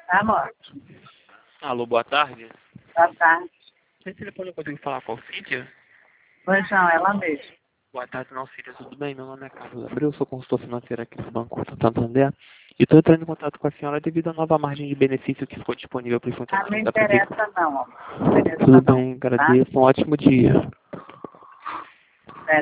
Tá, amor? Alô, boa tarde. Boa tarde. Esse telefone eu consigo falar com a Cíntia? Pois não, ela mesmo. Boa tarde, não, Cíntia, tudo bem? Meu nome é Carlos Abreu, sou consultor financeiro aqui do Banco Santander e estou entrando em contato com a senhora devido à nova margem de benefício que ficou disponível para o Ah, não funcionamento da interessa Prefeitura. não, amor. Não interessa Tudo não, bem, tá? agradeço, um ótimo dia.